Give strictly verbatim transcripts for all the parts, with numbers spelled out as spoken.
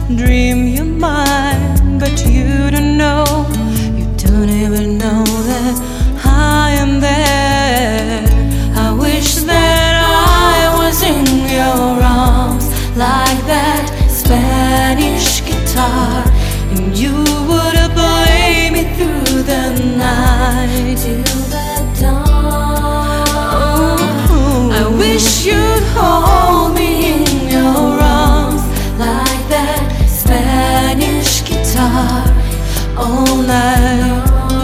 dream you're mine, but you don't know, you don't even know that I am there. I wish that I was in your arms like that Spanish guitar, and you would play me through the night till the dawn. Oh, I wish you'd hold me in your arms like that Spanish guitar all night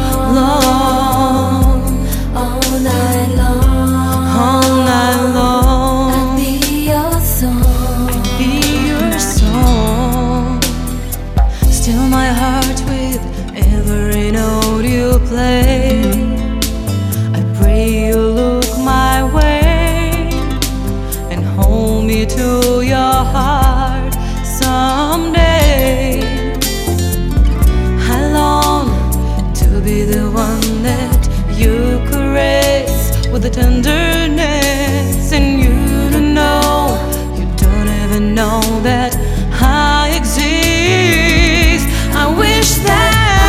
long, all night long, all night long. I'd be your song, I'd be your song. Still my heart with every note you play. I pray you look my way and hold me to your heart someday. I long to be the one that you caress with a tenderness, and you don't know, you don't even know that I exist. I wish that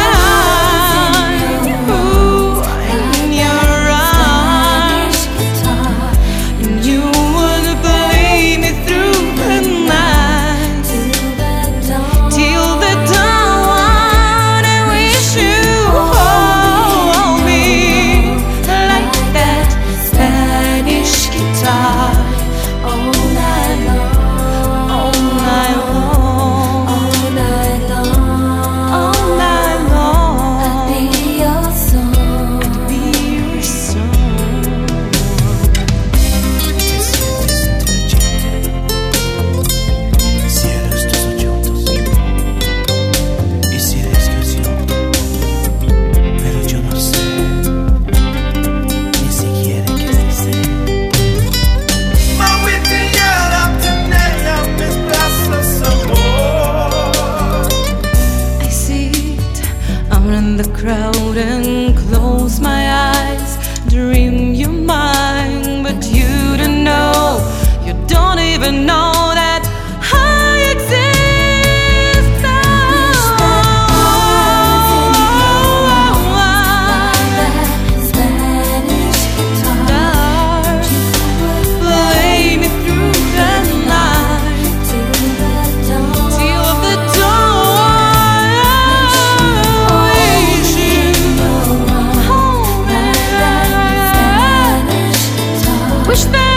in the crowd and close my eyes, dream you're mine, but you don't know, you don't even know that I exist. Oh, play me through the night till the dawn. Wish that